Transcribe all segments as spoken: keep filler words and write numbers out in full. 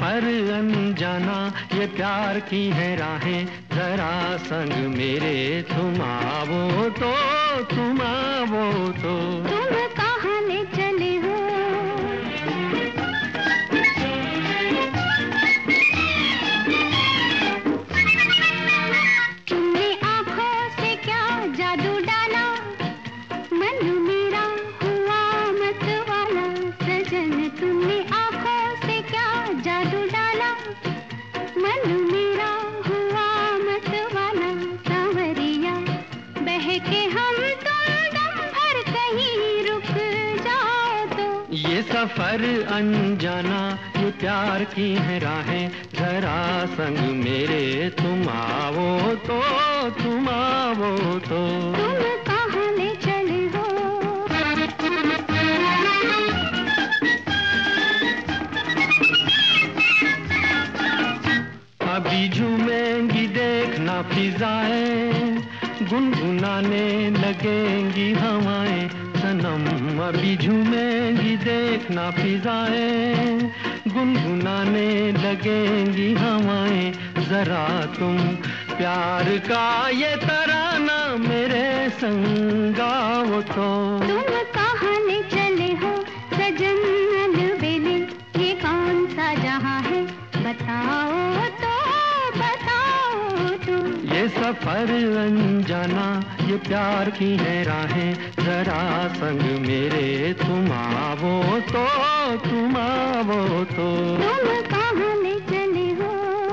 सफर अनजाना, ये प्यार की है राहें, जरा संग मेरे तुम आवो तो, तुम आवो तो। तुम कहाँ ले चले हो? तुमने आँखों से क्या जादू डाला, मन मेरा हुआ मतवाला। सजन तुमने आँखों से क्या जादू डाला, मन मेरा हुआ मतवाला। सांवरिया बहके हम तुम दम भर कहीं रुक जाओ तो। ये सफर अनजाना, ये प्यार की है राहें, जरा संग मेरे तुम आवो तो, तुम आवो तो। तुम कहाँ ले चले हो? अभी झूमेंगी देखना फिजाएं, गुनगुनाने लगेंगी हवाएं। सनम अभी झूमेंगी देखना फिजाएं, गुनगुनाने लगेंगी हवाएं। जरा तुम प्यार का ये तराना मेरे संग गाओ तो। तुम कहाँ ले चले हो सजन अलबेले, ये कौन सा जहाँ है बताओ तो, बताओ तो। ये सफर अनजाना, ये प्यार की है राहें, जरा संग मेरे तुम आवो तो, तुम आवो तो। तुम कहाँ ले चले हो?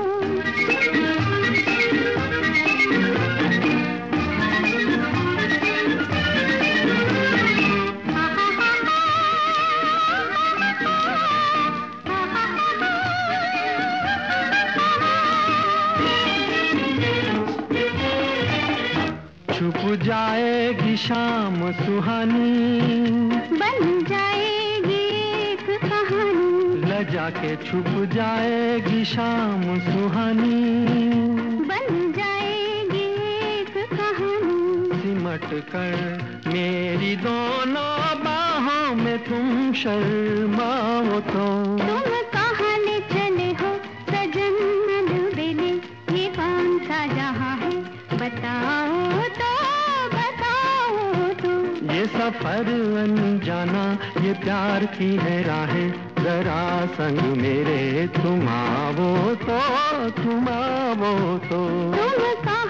छुप जाएगी शाम सुहानी, बन जाएगी एक कहानी। लजा के छुप जाएगी शाम सुहानी, बन जाएगी एक कहानी। सिमट कर मेरी दोनों बाहों में तुम शर्माओ तो। तुम कहाँ ले चले हो सजन अलबेले, ये कौन सा जहाँ है बताओ तो, बताओ तो। ये सफर अनजाना, ये प्यार की है राहें, जरा संग मेरे तुम आवो तो, तुम आवो तो। तुम